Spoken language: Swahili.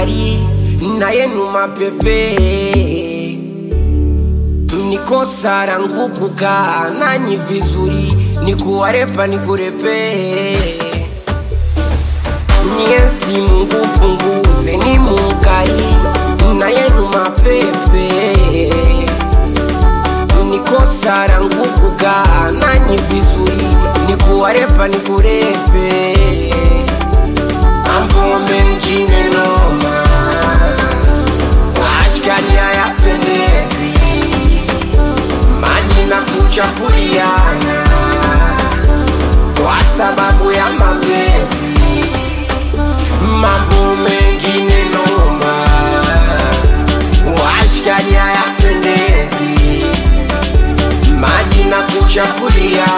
mukari na yenu mapepe. Nikosa rangu kukaa nanyi vizuri, nikuwarepa nikurepe. Nyezi Mungu punguze ni mukari na yenu mapepe. Nikosa rangu kukaa nanyi vizuri, nikuwarepa nikurepe. Mambo mengine noma, washikaji hayapendezi, maji na kuchafuliana kwa sababu ya mapenzi. Mambo mengine noma, washikaji hayapendezi, maji na kuchafuliana